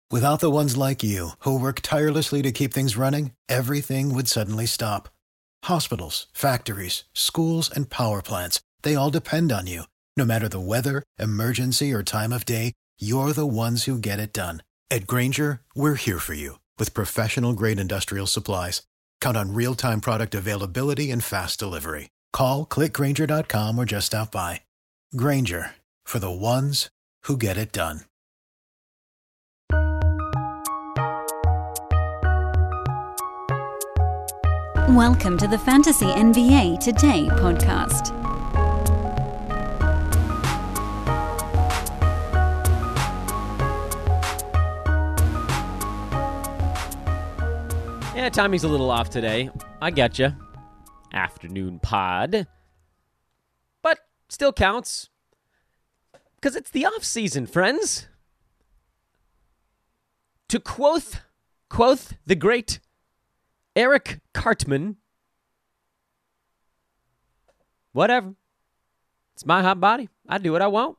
Without the ones like you, who work tirelessly to keep things running, everything would suddenly stop. Hospitals, factories, schools, and power plants, they all depend on you. No matter the weather, emergency, or time of day, you're the ones who get it done. At Grainger, we're here for you with professional-grade industrial supplies. Count on real-time product availability and fast delivery. Call, click Grainger.com, or just stop by. Grainger, for the ones who get it done. Welcome to the Fantasy NBA Today podcast. Yeah, timing's a little off today. I getcha. Afternoon pod. But still counts. Because it's the off season, friends. To quoth the great Eric Cartman. Whatever. It's my hot body. I do what I want.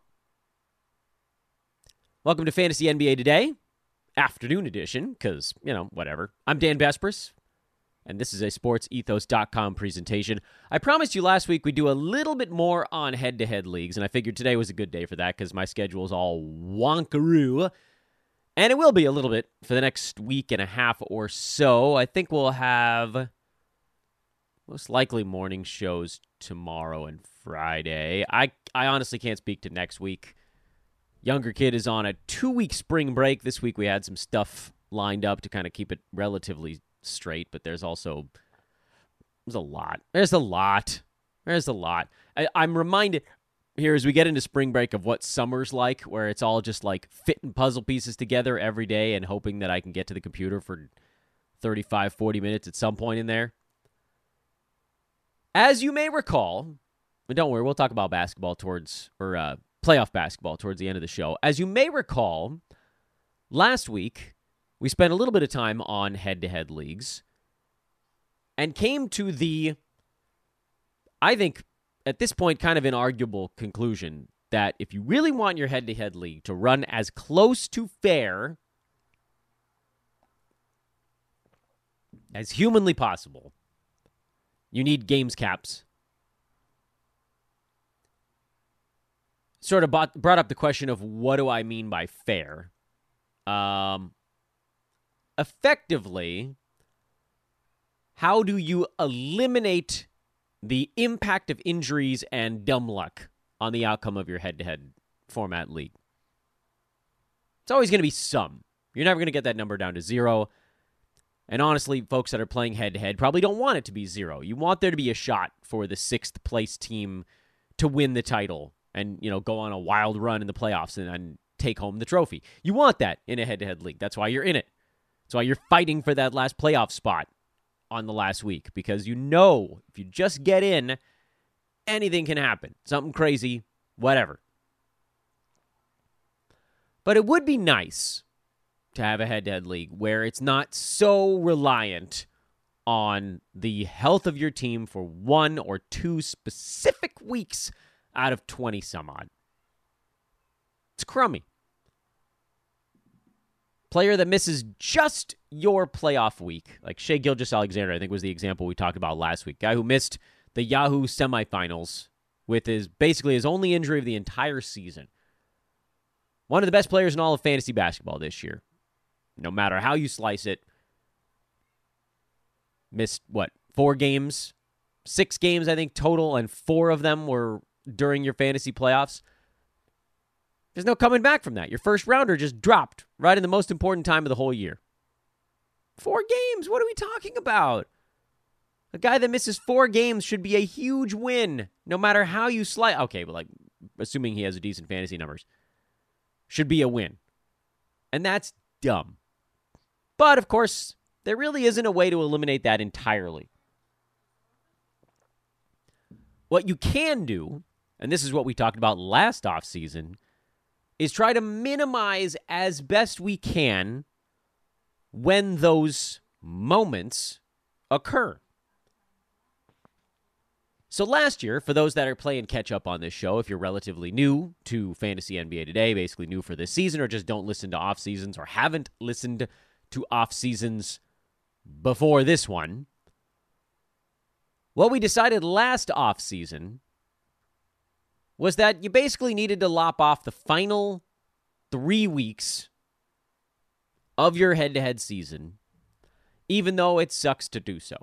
Welcome to Fantasy NBA Today. Afternoon edition, because, whatever. I'm Dan Bespris, and this is a SportsEthos.com presentation. I promised you last week we'd do a little bit more on head-to-head leagues, and I figured today was a good day for that because my schedule is all wonkaroo. And it will be a little bit for the next week and a half or so. I think we'll have most likely morning shows tomorrow and Friday. I honestly can't speak to next week. Younger kid is on a 2-week spring break. This week we had some stuff lined up to kind of keep it relatively straight, but there's a lot. I'm reminded here as we get into spring break of what summer's like, where it's all just like fitting puzzle pieces together every day and hoping that I can get to the computer for 35, 40 minutes at some point in there. As you may recall, but don't worry, we'll talk about basketball playoff basketball towards the end of the show. As you may recall, last week, we spent a little bit of time on head-to-head leagues and came to the, I think, at this point, kind of inarguable conclusion that if you really want your head-to-head league to run as close to fair as humanly possible, you need games caps. Sort of brought up the question of what do I mean by fair? Effectively, how do you eliminate the impact of injuries and dumb luck on the outcome of your head-to-head format league? It's always going to be some. You're never going to get that number down to 0. And honestly, folks that are playing head-to-head probably don't want it to be 0. You want there to be a shot for the 6th place team to win the title and, go on a wild run in the playoffs and take home the trophy. You want that in a head-to-head league. That's why you're in it. That's why you're fighting for that last playoff spot on the last week, because if you just get in, anything can happen. Something crazy, whatever. But it would be nice to have a head-to-head league where it's not so reliant on the health of your team for 1 or 2 specific weeks out of 20 some odd. It's crummy. Player that misses just your playoff week, like Shai Gilgeous-Alexander, I think was the example we talked about last week. Guy who missed the Yahoo semifinals with basically his only injury of the entire season. One of the best players in all of fantasy basketball this year. No matter how you slice it. Missed, 4 games? 6 games, I think, total, and 4 of them were during your fantasy playoffs. There's no coming back from that. Your first rounder just dropped right in the most important time of the whole year. 4 games? What are we talking about? A guy that misses 4 games should be a huge win, no matter how you slice. Okay, but assuming he has a decent fantasy numbers, should be a win. And that's dumb. But, of course, there really isn't a way to eliminate that entirely. What you can do, and this is what we talked about last offseason, is try to minimize as best we can when those moments occur. So last year, for those that are playing catch up on this show, if you're relatively new to Fantasy NBA Today, basically new for this season, or just don't listen to off seasons or haven't listened to off seasons before this one, what we decided last off season was that you basically needed to lop off the final 3 weeks of your head-to-head season, even though it sucks to do so.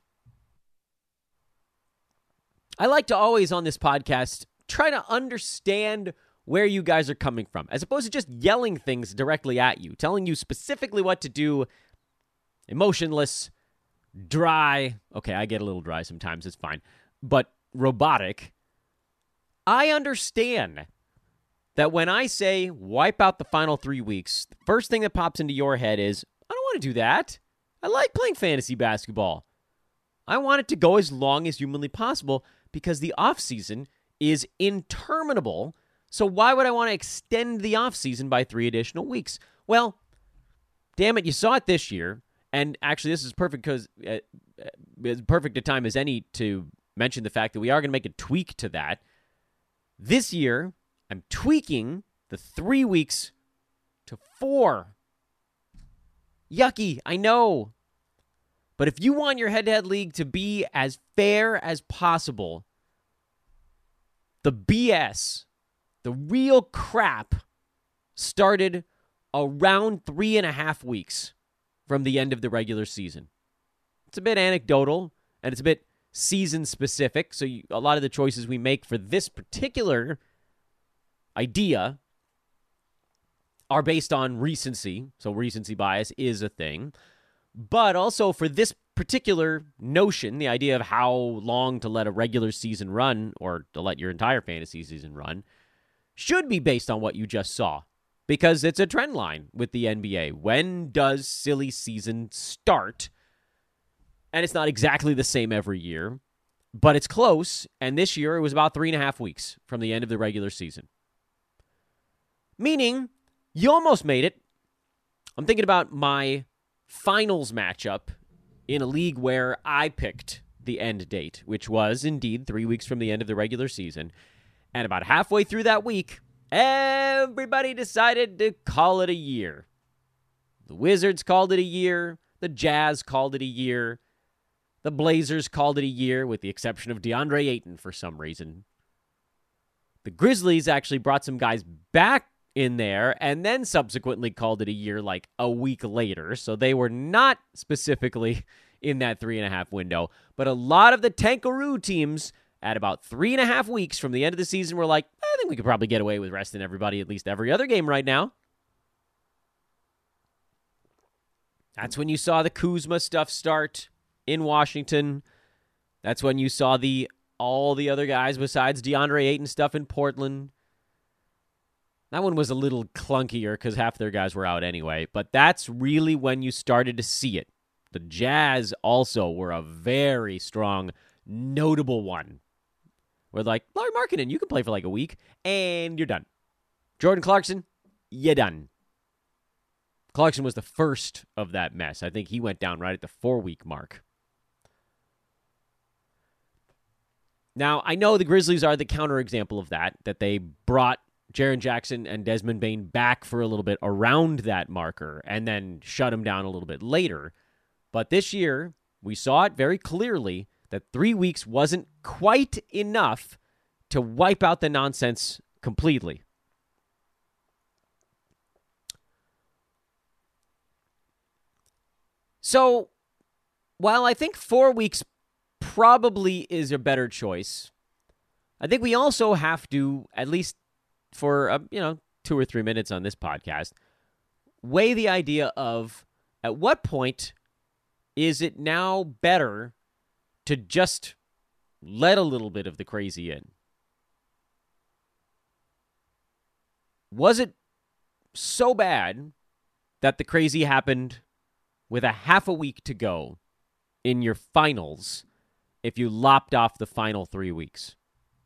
I like to always on this podcast try to understand where you guys are coming from, as opposed to just yelling things directly at you, telling you specifically what to do, emotionless, dry. Okay, I get a little dry sometimes, it's fine. But robotic. I understand that when I say wipe out the final 3 weeks, the first thing that pops into your head is, I don't want to do that. I like playing fantasy basketball. I want it to go as long as humanly possible because the offseason is interminable. So why would I want to extend the offseason by 3 additional weeks? Well, damn it, you saw it this year. And actually, this is perfect because as perfect a time as any to mention the fact that we are going to make a tweak to that. This year, I'm tweaking the 3 weeks to 4. Yucky, I know. But if you want your head-to-head league to be as fair as possible, the BS, the real crap, started around 3.5 weeks from the end of the regular season. It's a bit anecdotal, and it's a bit season-specific, so a lot of the choices we make for this particular idea are based on recency, so recency bias is a thing. But also for this particular notion, the idea of how long to let a regular season run or to let your entire fantasy season run should be based on what you just saw because it's a trend line with the NBA. When does silly season start? And it's not exactly the same every year, but it's close. And this year it was about 3.5 weeks from the end of the regular season. Meaning you almost made it. I'm thinking about my finals matchup in a league where I picked the end date, which was indeed 3 weeks from the end of the regular season. And about halfway through that week, everybody decided to call it a year. The Wizards called it a year. The Jazz called it a year. The Blazers called it a year, with the exception of DeAndre Ayton for some reason. The Grizzlies actually brought some guys back in there and then subsequently called it a year like a week later. So they were not specifically in that 3.5 window. But a lot of the Tankaroo teams at about 3.5 weeks from the end of the season were like, I think we could probably get away with resting everybody at least every other game right now. That's when you saw the Kuzma stuff start in Washington. That's when you saw all the other guys besides DeAndre Ayton stuff in Portland. That one was a little clunkier because half their guys were out anyway, but that's really when you started to see it. The Jazz also were a very strong, notable one. Where like, Lauri Markkanen, you can play for like a week, and you're done. Jordan Clarkson, you're done. Clarkson was the first of that mess. I think he went down right at the 4-week mark. Now, I know the Grizzlies are the counterexample of that they brought Jaren Jackson and Desmond Bane back for a little bit around that marker and then shut him down a little bit later. But this year, we saw it very clearly that 3 weeks wasn't quite enough to wipe out the nonsense completely. So, while I think 4 weeks probably is a better choice, I think we also have to, at least for 2 or 3 minutes on this podcast, weigh the idea of at what point is it now better to just let a little bit of the crazy in? Was it so bad that the crazy happened with a half a week to go in your finals if you lopped off the final 3 weeks?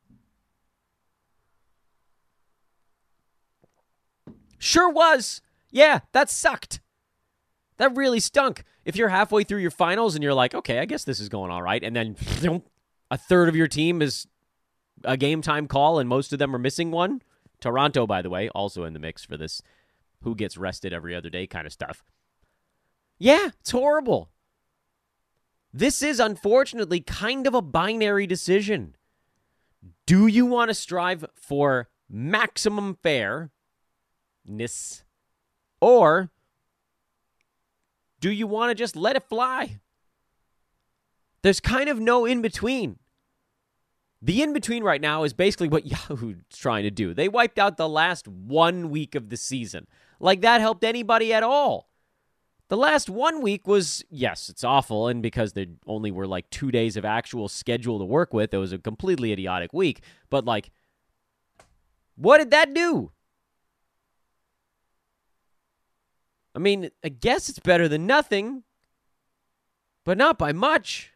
Sure was. Yeah, that sucked. That really stunk. If you're halfway through your finals and you're like, okay, I guess this is going all right, and then a third of your team is a game time call and most of them are missing one. Toronto, by the way, also in the mix for this who gets rested every other day kind of stuff. Yeah, it's horrible. This is, unfortunately, kind of a binary decision. Do you want to strive for maximum fairness, or do you want to just let it fly? There's kind of no in-between. The in-between right now is basically what Yahoo's trying to do. They wiped out the last 1 week of the season. Like that helped anybody at all. The last 1 week was, yes, it's awful, and because there only were like 2 days of actual schedule to work with, it was a completely idiotic week. But like, what did that do? I mean, I guess it's better than nothing, but not by much.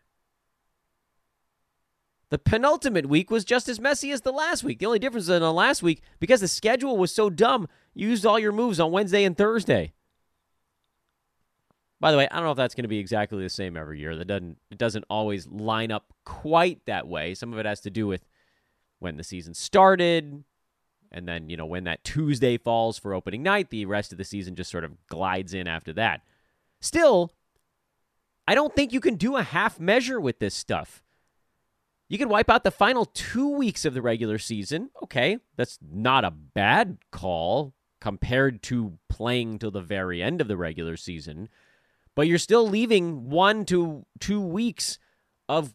The penultimate week was just as messy as the last week. The only difference in the last week, because the schedule was so dumb, you used all your moves on Wednesday and Thursday. By the way, I don't know if that's going to be exactly the same every year. It doesn't always line up quite that way. Some of it has to do with when the season started, and then, when that Tuesday falls for opening night, the rest of the season just sort of glides in after that. Still, I don't think you can do a half measure with this stuff. You can wipe out the final 2 weeks of the regular season. Okay, that's not a bad call compared to playing till the very end of the regular season. But you're still leaving 1 to 2 weeks of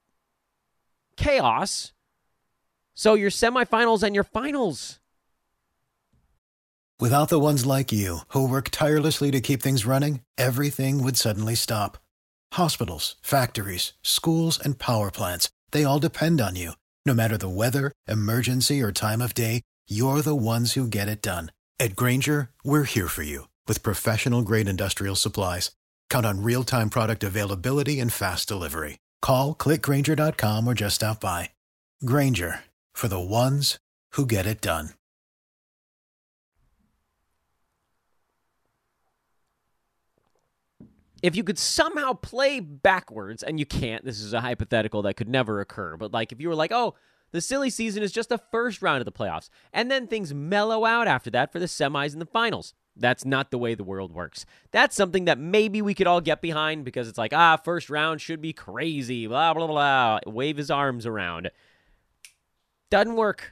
chaos. So your semifinals and your finals. Without the ones like you, who work tirelessly to keep things running, everything would suddenly stop. Hospitals, factories, schools, and power plants, they all depend on you. No matter the weather, emergency, or time of day, you're the ones who get it done. At Grainger, we're here for you with professional-grade industrial supplies. Count on real-time product availability and fast delivery. Call, click Grainger.com, or just stop by. Grainger, for the ones who get it done. If you could somehow play backwards, and you can't, this is a hypothetical that could never occur, but like if you were like, oh, the silly season is just the first round of the playoffs, and then things mellow out after that for the semis and the finals. That's not the way the world works. That's something that maybe we could all get behind because it's like, first round should be crazy, blah, blah, blah, wave his arms around. Doesn't work.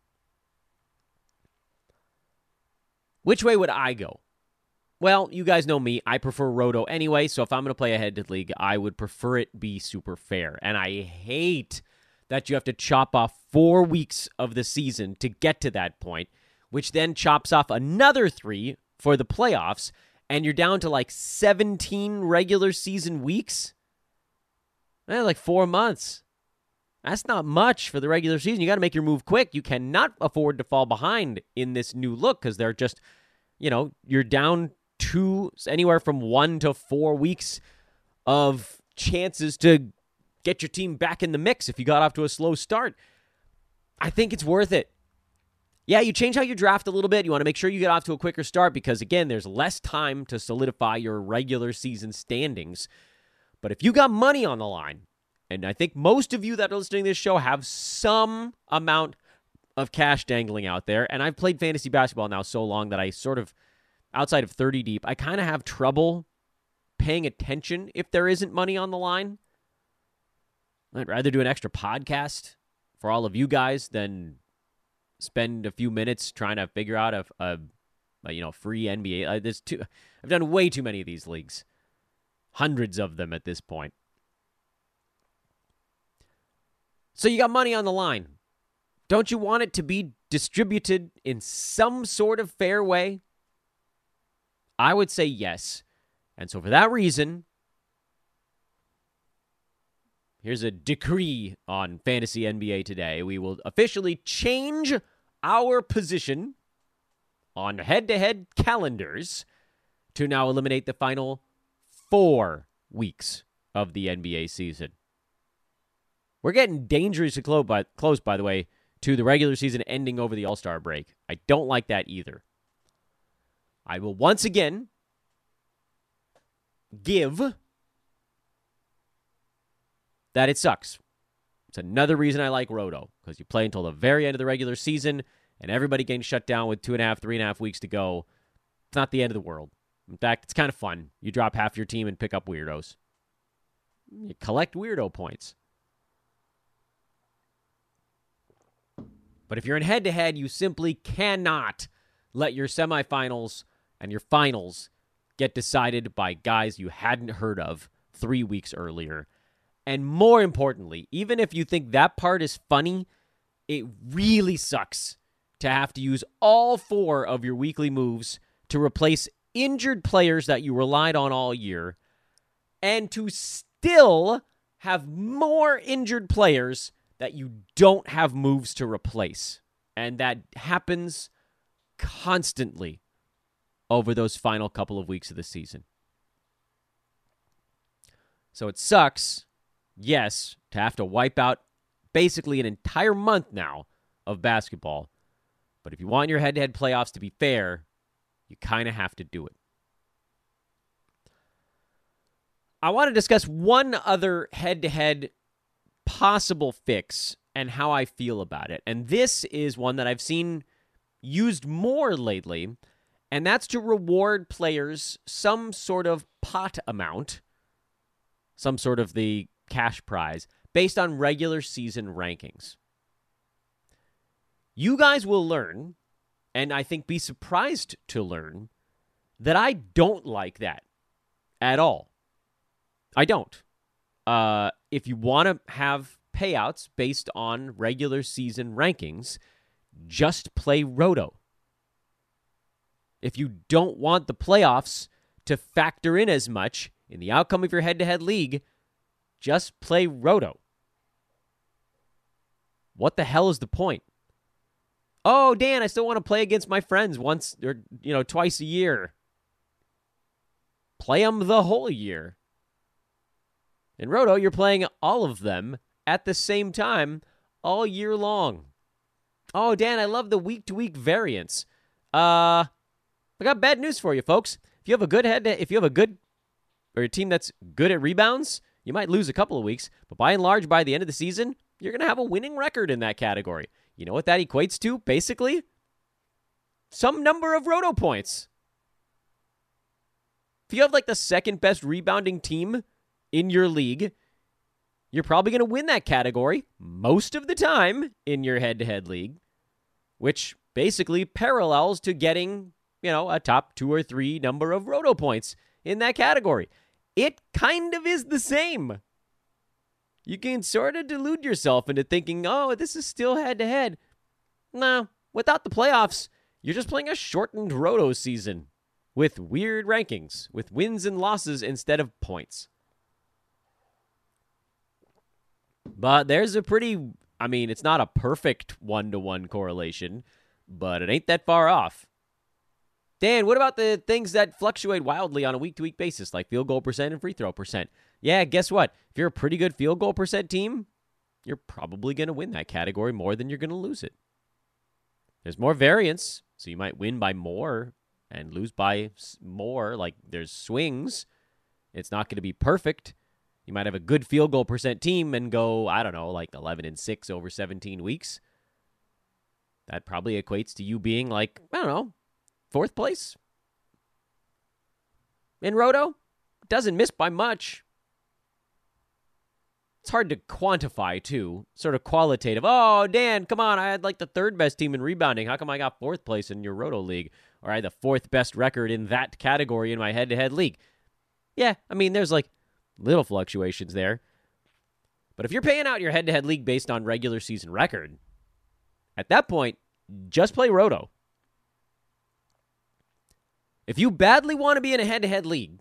Which way would I go? Well, you guys know me. I prefer Roto anyway, so if I'm going to play a head-to-head league, I would prefer it be super fair. And I hate that you have to chop off 4 weeks of the season to get to that point, which then chops off another 3 for the playoffs, and you're down to like 17 regular season weeks. Like 4 months. That's not much for the regular season. You got to make your move quick. You cannot afford to fall behind in this new look because they're just, you're down to anywhere from 1 to 4 weeks of chances to get your team back in the mix if you got off to a slow start. I think it's worth it. Yeah, you change how you draft a little bit. You want to make sure you get off to a quicker start because, again, there's less time to solidify your regular season standings. But if you got money on the line, and I think most of you that are listening to this show have some amount of cash dangling out there, and I've played fantasy basketball now so long that I sort of, outside of 30 deep, I kind of have trouble paying attention if there isn't money on the line. I'd rather do an extra podcast for all of you guys than spend a few minutes trying to figure out a free NBA. I've done way too many of these leagues. Hundreds of them at this point. So you got money on the line. Don't you want it to be distributed in some sort of fair way? I would say yes. And so for that reason, here's a decree on Fantasy NBA today. We will officially change our position on head-to-head calendars to now eliminate the final 4 weeks of the NBA season. We're getting dangerously close, by the way, to the regular season ending over the All-Star break. I don't like that either. I will once again give that it sucks. It's another reason I like Roto, because you play until the very end of the regular season, and everybody getting shut down with 2.5, 3.5 weeks to go. It's not the end of the world. In fact, it's kind of fun. You drop half your team and pick up weirdos. You collect weirdo points. But if you're in head-to-head, you simply cannot let your semifinals and your finals get decided by guys you hadn't heard of 3 weeks earlier. And more importantly, even if you think that part is funny, it really sucks to have to use all 4 of your weekly moves to replace injured players that you relied on all year, and to still have more injured players that you don't have moves to replace. And that happens constantly over those final couple of weeks of the season. So it sucks, yes, to have to wipe out basically an entire month now of basketball. But if you want your head-to-head playoffs to be fair, you kind of have to do it. I want to discuss one other head-to-head possible fix and how I feel about it. And this is one that I've seen used more lately, and that's to reward players some sort of pot amount, some sort of the cash prize, based on regular season rankings. You guys will learn, and I think be surprised to learn, that I don't like that at all. I don't. If you want to have payouts based on regular season rankings, just play Roto. If you don't want the playoffs to factor in as much in the outcome of your head-to-head league, just play Roto. What the hell is the point? Oh, Dan, I still want to play against my friends once or twice a year. Play them the whole year. In Roto, you're playing all of them at the same time all year long. Oh, Dan, I love the week-to-week variance. I got bad news for you, folks. If you have a good or a team that's good at rebounds, you might lose a couple of weeks, but by and large, by the end of the season, you're going to have a winning record in that category. You know what that equates to, basically? Some number of Roto points. If you have like the second best rebounding team in your league, you're probably going to win that category most of the time in your head-to-head league, which basically parallels to getting, a top 2 or 3 number of Roto points in that category. It kind of is the same. You can sort of delude yourself into thinking, oh, this is still head-to-head. No, without the playoffs, you're just playing a shortened Roto season with weird rankings, with wins and losses instead of points. But there's it's not a perfect 1-to-1 correlation, but it ain't that far off. Dan, what about the things that fluctuate wildly on a week-to-week basis, like field goal percent and free throw percent? Yeah, guess what? If you're a pretty good field goal percent team, you're probably going to win that category more than you're going to lose it. There's more variance, so you might win by more and lose by more. Like, there's swings. It's not going to be perfect. You might have a good field goal percent team and go, like 11-6 over 17 weeks. That probably equates to you being 4th place. In Roto, doesn't miss by much. It's hard to quantify, too. Sort of qualitative. Oh, Dan, come on. I had the 3rd best team in rebounding. How come I got 4th place in your Roto league? Or I had the 4th best record in that category in my head-to-head league. Yeah, there's little fluctuations there. But if you're paying out your head-to-head league based on regular season record, at that point, just play Roto. If you badly want to be in a head-to-head league,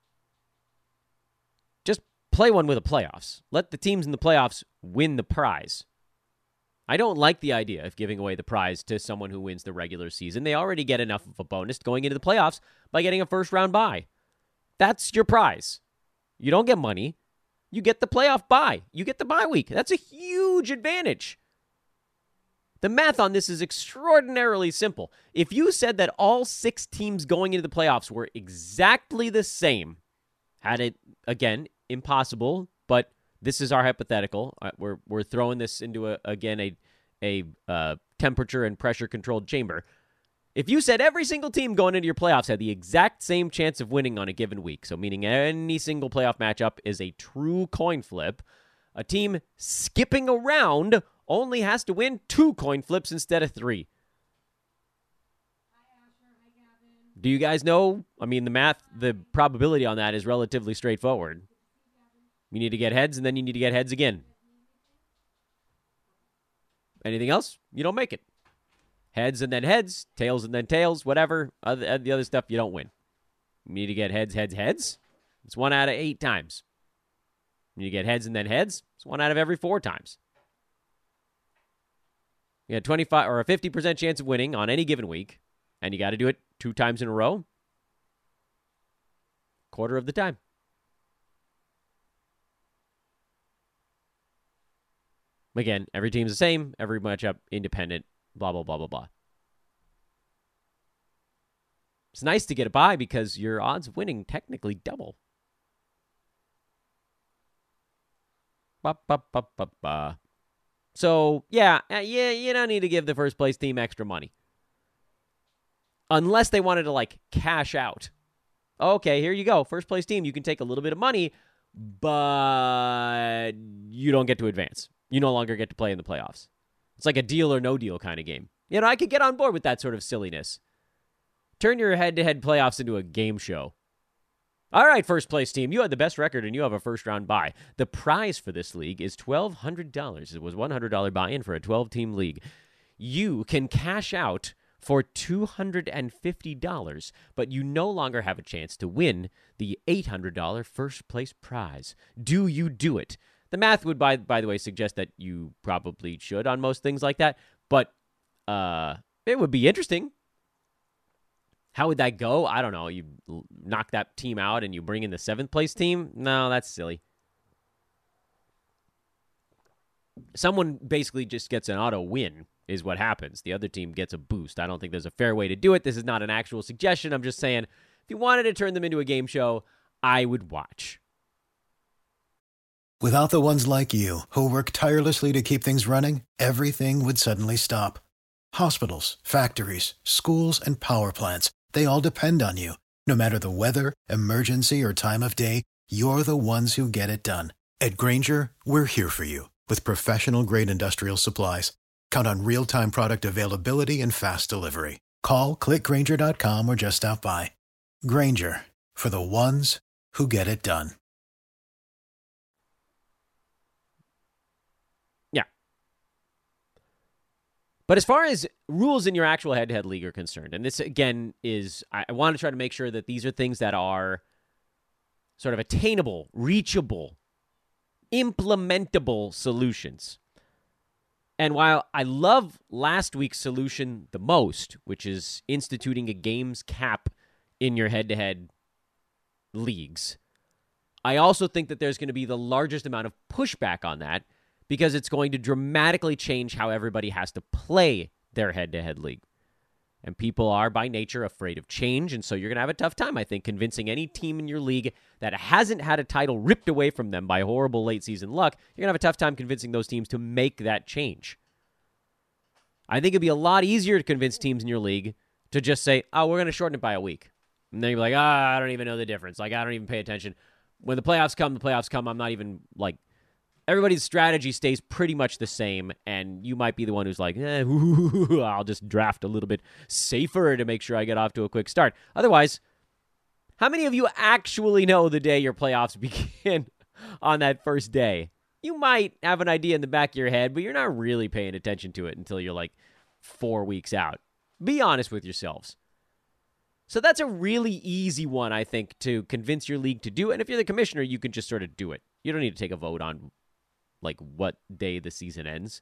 just play one with the playoffs. Let the teams in the playoffs win the prize. I don't like the idea of giving away the prize to someone who wins the regular season. They already get enough of a bonus going into the playoffs by getting a first-round bye. That's your prize. You don't get money. You get the playoff bye. You get the bye week. That's a huge advantage. The math on this is extraordinarily simple. If you said that all 6 teams going into the playoffs were exactly the same, had it, again, impossible, but This is our hypothetical. We're throwing this into a temperature and pressure controlled chamber. If you said every single team going into your playoffs had the exact same chance of winning on a given week, so meaning any single playoff matchup is a true coin flip, a team skipping around only has to win 2 coin flips instead of 3. Do you guys know? I mean, the probability on that is relatively straightforward. You need to get heads, and then you need to get heads again. Anything else, you don't make it. Heads and then heads, tails and then tails, whatever. The other stuff, you don't win. You need to get heads, heads, heads. It's 1 out of 8 times. You get heads and then heads. It's 1 out of every 4 times. You got 25 or a 50% chance of winning on any given week, and you got to do it 2 times in a row. Quarter of the time. Again, every team's the same, every matchup independent, blah, blah, blah, blah, blah. It's nice to get a bye because your odds of winning technically double. Ba, ba, ba, ba, ba. So, yeah, you don't need to give the first place team extra money. Unless they wanted to, like, cash out. Okay, here you go. First place team, you can take a little bit of money, but you don't get to advance. You no longer get to play in the playoffs. It's like a deal or no deal kind of game. You know, I could get on board with that sort of silliness. Turn your head-to-head playoffs into a game show. All right, first place team, you had the best record and you have a first-round bye. The prize for this league is $1,200. It was $100 buy-in for a 12-team league. You can cash out for $250, but you no longer have a chance to win the $800 first-place prize. Do you do it? The math would, by the way, suggest that you probably should on most things like that, but it would be interesting. How would that go? I don't know. You knock that team out and you bring in the 7th place team? No, that's silly. Someone basically just gets an auto win is what happens. The other team gets a boost. I don't think there's a fair way to do it. This is not an actual suggestion. I'm just saying, if you wanted to turn them into a game show, I would watch. Without the ones like you, who work tirelessly to keep things running, everything would suddenly stop. Hospitals, factories, schools, and power plants, they all depend on you. No matter the weather, emergency, or time of day, you're the ones who get it done. At Grainger, we're here for you with professional-grade industrial supplies. Count on real-time product availability and fast delivery. Call, click Grainger.com, or just stop by. Grainger, for the ones who get it done. But as far as rules in your actual head-to-head league are concerned, and this, again, is, I want to try to make sure that these are things that are sort of attainable, reachable, implementable solutions. And while I love last week's solution the most, which is instituting a games cap in your head-to-head leagues, I also think that there's going to be the largest amount of pushback on that, because it's going to dramatically change how everybody has to play their head-to-head league. And people are, by nature, afraid of change, and so you're going to have a tough time, I think, convincing any team in your league that hasn't had a title ripped away from them by horrible late-season luck, you're going to have a tough time convincing those teams to make that change. I think it'd be a lot easier to convince teams in your league to just say, oh, we're going to shorten it by a week. And then you're like, I don't even know the difference. Like, I don't even pay attention. When the playoffs come, I'm not even, like, everybody's strategy stays pretty much the same, and you might be the one who's like, I'll just draft a little bit safer to make sure I get off to a quick start. Otherwise, how many of you actually know the day your playoffs begin on that first day? You might have an idea in the back of your head, but you're not really paying attention to it until you're like 4 weeks out. Be honest with yourselves. So that's a really easy one, I think, to convince your league to do. And if you're the commissioner, you can just sort of do it. You don't need to take a vote on like what day the season ends.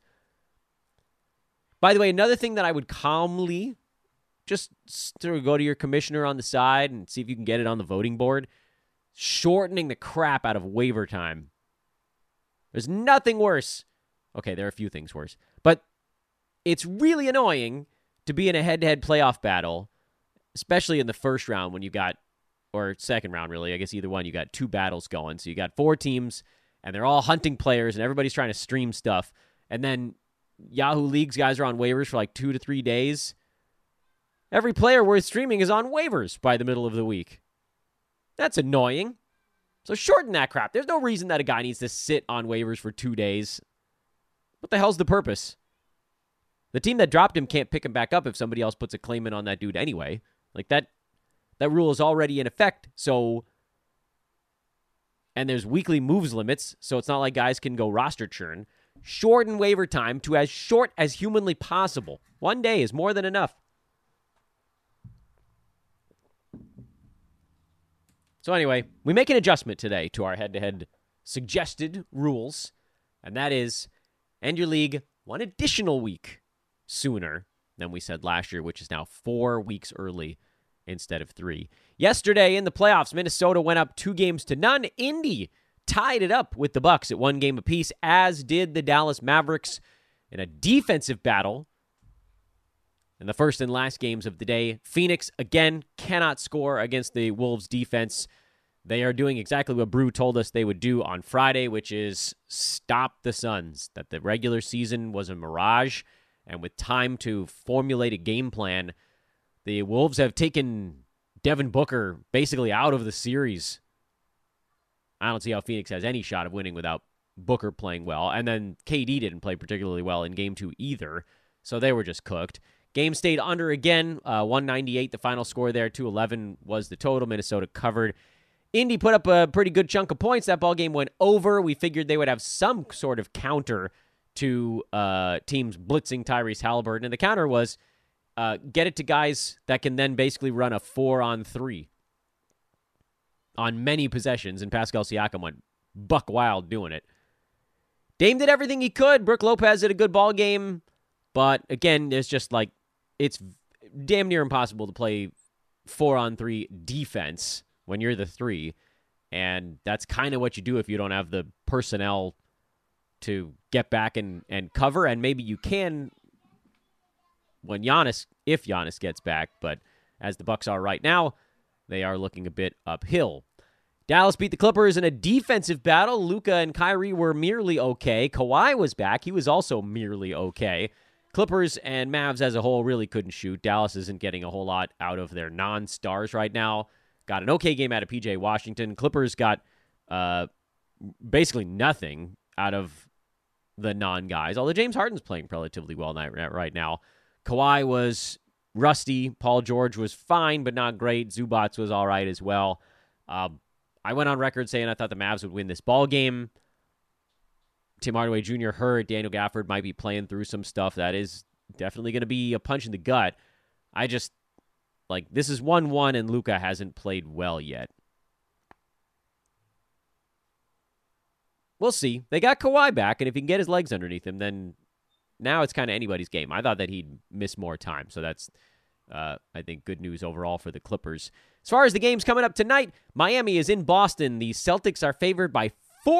By the way, another thing that I would calmly just sort of go to your commissioner on the side and see if you can get it on the voting board, shortening the crap out of waiver time. There's nothing worse. Okay, there are a few things worse. But it's really annoying to be in a head-to-head playoff battle, especially in the first round when you got, or second round really, I guess either one, you got 2 battles going. So you got 4 teams, and they're all hunting players, and everybody's trying to stream stuff. And then Yahoo Leagues guys are on waivers for like 2 to 3 days. Every player worth streaming is on waivers by the middle of the week. That's annoying. So shorten that crap. There's no reason that a guy needs to sit on waivers for 2 days. What the hell's the purpose? The team that dropped him can't pick him back up if somebody else puts a claim in on that dude anyway. Like that rule is already in effect. So, and there's weekly moves limits, so it's not like guys can go roster churn. Shorten waiver time to as short as humanly possible. 1 day is more than enough. So anyway, we make an adjustment today to our head-to-head suggested rules, and that is end your league 1 additional week sooner than we said last year, which is now 4 weeks early instead of 3. Yesterday in the playoffs, Minnesota went up 2-0. Indy tied it up with the Bucks at 1 game apiece, as did the Dallas Mavericks in a defensive battle in the first and last games of the day. Phoenix, again, cannot score against the Wolves' defense. They are doing exactly what Brew told us they would do on Friday, which is stop the Suns, that the regular season was a mirage, and with time to formulate a game plan, the Wolves have taken Devin Booker basically out of the series. I don't see how Phoenix has any shot of winning without Booker playing well, and then KD didn't play particularly well in Game 2 either, so they were just cooked. Game stayed under again, 198 the final score there, 211 was the total. Minnesota covered. Indy put up a pretty good chunk of points. That ball game went over. We figured they would have some sort of counter to teams blitzing Tyrese Halliburton, and the counter was get it to guys that can then basically run a 4-on-3 on many possessions, and Pascal Siakam went buck wild doing it. Dame did everything he could. Brook Lopez did a good ball game, but again, there's just like, it's damn near impossible to play 4-on-3 defense when you're the 3, and that's kind of what you do if you don't have the personnel to get back and cover, and maybe you can when if Giannis gets back, but as the Bucks are right now, they are looking a bit uphill. Dallas beat the Clippers in a defensive battle. Luka and Kyrie were merely okay. Kawhi was back. He was also merely okay. Clippers and Mavs as a whole really couldn't shoot. Dallas isn't getting a whole lot out of their non-stars right now. Got an okay game out of PJ Washington. Clippers got basically nothing out of the non-guys, although James Harden's playing relatively well right now. Kawhi was rusty. Paul George was fine, but not great. Zubats was all right as well. I went on record saying I thought the Mavs would win this ball game. Tim Hardaway Jr. hurt. Daniel Gafford might be playing through some stuff. That is definitely going to be a punch in the gut. I just, this is 1-1, and Luka hasn't played well yet. We'll see. They got Kawhi back, and if he can get his legs underneath him, then now it's kind of anybody's game. I thought that he'd miss more time, so that's, I think, good news overall for the Clippers. As far as the games coming up tonight, Miami is in Boston. The Celtics are favored by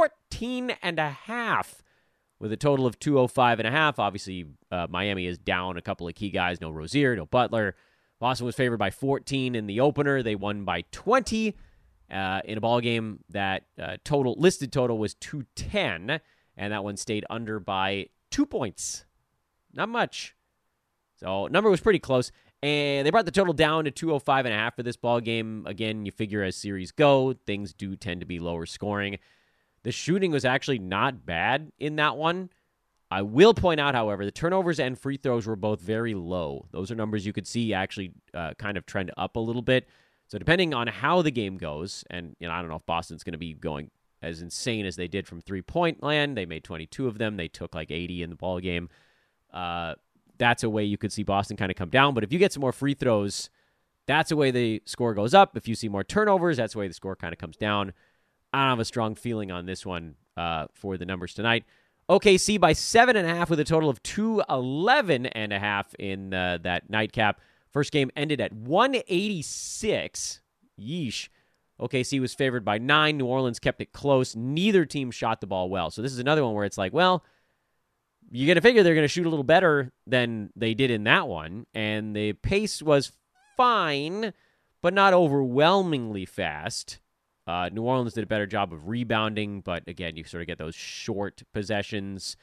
14.5 with a total of 205.5. Obviously, Miami is down a couple of key guys. No Rozier, no Butler. Boston was favored by 14 in the opener. They won by 20 in a ball game that listed total was 210, and that one stayed under by 2 points. Not much. So number was pretty close. And they brought the total down to 205.5 for this ball game. Again, you figure as series go, things do tend to be lower scoring. The shooting was actually not bad in that one. I will point out, however, the turnovers and free throws were both very low. Those are numbers you could see actually kind of trend up a little bit. So depending on how the game goes, and I don't know if Boston's going to be going as insane as they did from three-point land. They made 22 of them. They took 80 in the ball game. That's a way you could see Boston kind of come down. But if you get some more free throws, that's a way the score goes up. If you see more turnovers, that's the way the score kind of comes down. I don't have a strong feeling on this one for the numbers tonight. OKC by 7.5 with a total of 211.5 in that nightcap. First game ended at 186. Yeesh. OKC was favored by 9. New Orleans kept it close. Neither team shot the ball well. So this is another one where it's you're going to figure they're going to shoot a little better than they did in that one. And the pace was fine, but not overwhelmingly fast. New Orleans did a better job of rebounding, but again, you sort of get those short possessions.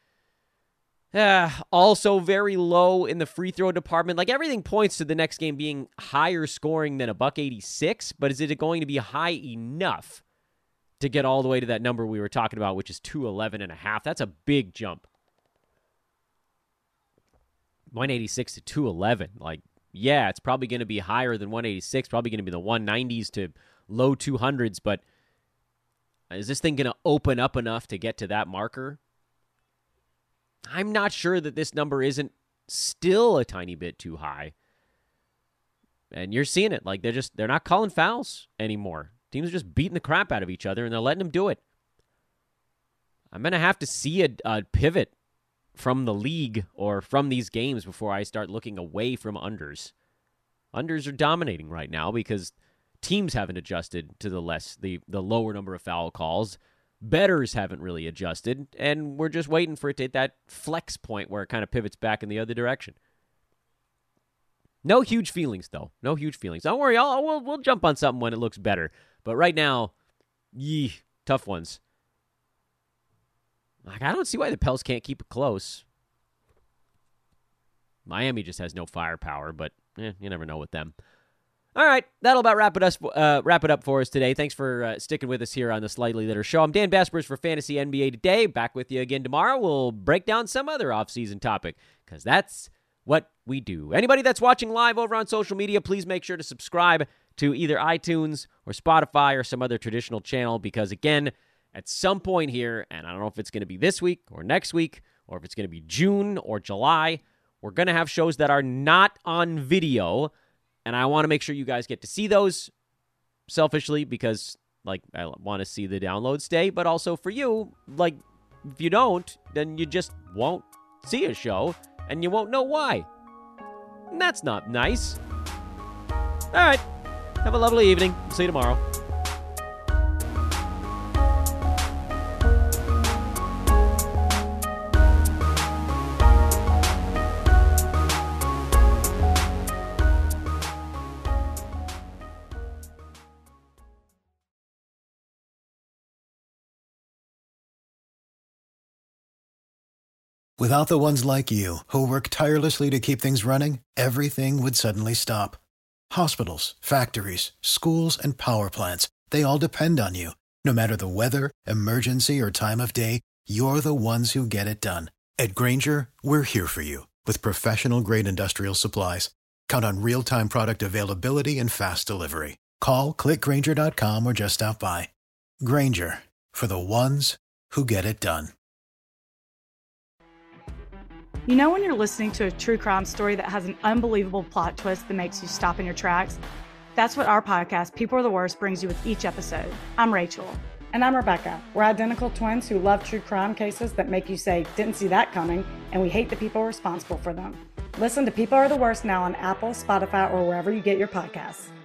Also very low in the free throw department. Like, everything points to the next game being higher scoring than $186, but is it going to be high enough to get all the way to that number we were talking about, which is 211.5? That's a big jump. 186 to 211. Like, yeah, it's probably going to be higher than 186, probably going to be the 190s to low 200s, but is this thing going to open up enough to get to that marker? I'm not sure that this number isn't still a tiny bit too high. And you're seeing it. Like, they're not calling fouls anymore. Teams are just beating the crap out of each other, and they're letting them do it. I'm going to have to see a pivot from the league or from these games before I start looking away from unders. Unders are dominating right now because teams haven't adjusted to the lower number of foul calls. Bettors haven't really adjusted, and we're just waiting for it to hit that flex point where it kind of pivots back in the other direction. No huge feelings, though. No huge feelings. Don't worry, we'll jump on something when it looks better. But right now, tough ones. Like, I don't see why the Pels can't keep it close. Miami just has no firepower, but you never know with them. All right, that'll about wrap it up for us today. Thanks for sticking with us here on the Slightly Litter Show. I'm Dan Vespers for Fantasy NBA Today. Back with you again tomorrow. We'll break down some other offseason topic, because that's what we do. Anybody that's watching live over on social media, please make sure to subscribe to either iTunes or Spotify or some other traditional channel, because, again, at some point here, and I don't know if it's going to be this week or next week, or if it's going to be June or July, we're going to have shows that are not on video. And I want to make sure you guys get to see those selfishly, because, like, I want to see the download stay. But also for you, like, if you don't, then you just won't see a show and you won't know why. And that's not nice. All right. Have a lovely evening. See you tomorrow. Without the ones like you, who work tirelessly to keep things running, everything would suddenly stop. Hospitals, factories, schools, and power plants, they all depend on you. No matter the weather, emergency, or time of day, you're the ones who get it done. At Grainger, we're here for you with professional-grade industrial supplies. Count on real-time product availability and fast delivery. Call, click Grainger.com, or just stop by. Grainger, for the ones who get it done. You know when you're listening to a true crime story that has an unbelievable plot twist that makes you stop in your tracks? That's what our podcast, People Are the Worst, brings you with each episode. I'm Rachel. And I'm Rebecca. We're identical twins who love true crime cases that make you say, didn't see that coming, and we hate the people responsible for them. Listen to People Are the Worst now on Apple, Spotify, or wherever you get your podcasts.